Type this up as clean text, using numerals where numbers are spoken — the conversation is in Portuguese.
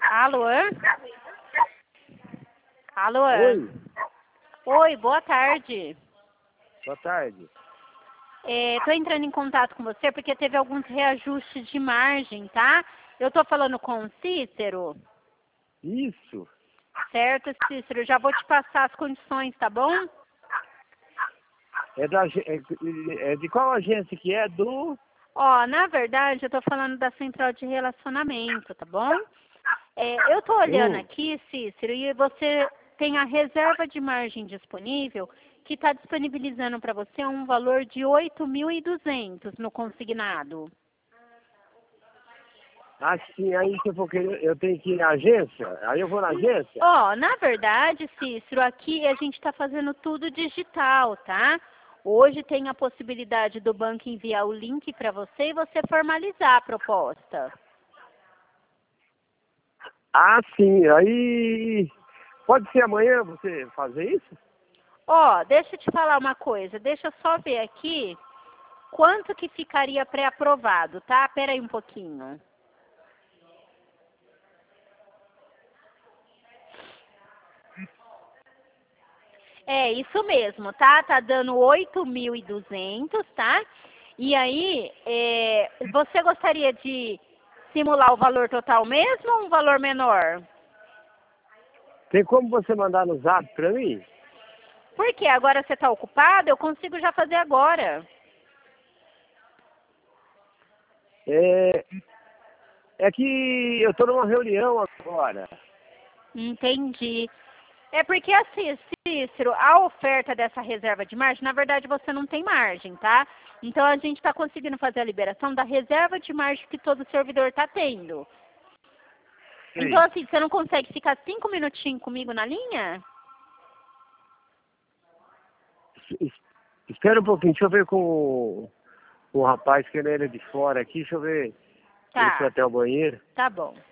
Alô? Alô? Oi, Oi, boa tarde. boa tarde. Tô entrando em contato com você porque teve alguns reajustes de margem, tá? Eu tô falando com o Cícero. Isso, Certo, Cícero? Já vou te passar as condições, tá bom? é de qual agência que é? Ó, na verdade, eu tô falando da central de relacionamento, tá bom? Eu tô olhando aqui, Cícero, e você tem a reserva de margem disponível que está disponibilizando para você um valor de 8.200 no consignado. Sim, aí se eu for querer, eu tenho que ir na agência? Aí eu vou na agência? Ó, na verdade, Cícero, aqui a gente está fazendo tudo digital, tá? Hoje tem a possibilidade do banco enviar o link para você e você formalizar a proposta. Sim, aí pode ser amanhã você fazer isso? Ó, deixa eu te falar uma coisa, deixa eu só ver aqui quanto que ficaria pré-aprovado, tá? Pera aí um pouquinho. É isso mesmo, tá? Tá dando 8.200, tá? E aí, você gostaria de simular o valor total mesmo ou um valor menor? Tem como você mandar no zap pra mim? Por quê? Agora você tá ocupado? Eu consigo já fazer agora. É, é que eu tô numa reunião agora. Entendi. É porque assim, Cícero, a oferta dessa reserva de margem, na verdade você não tem margem, tá? Então a gente está conseguindo fazer a liberação da reserva de margem que todo servidor está tendo. Então Sim. assim, você não consegue ficar 5 minutinhos comigo na linha? Espera um pouquinho, deixa eu ver com o rapaz que ele é de fora aqui, deixa eu ver. Ele foi Tá, até o banheiro. tá bom.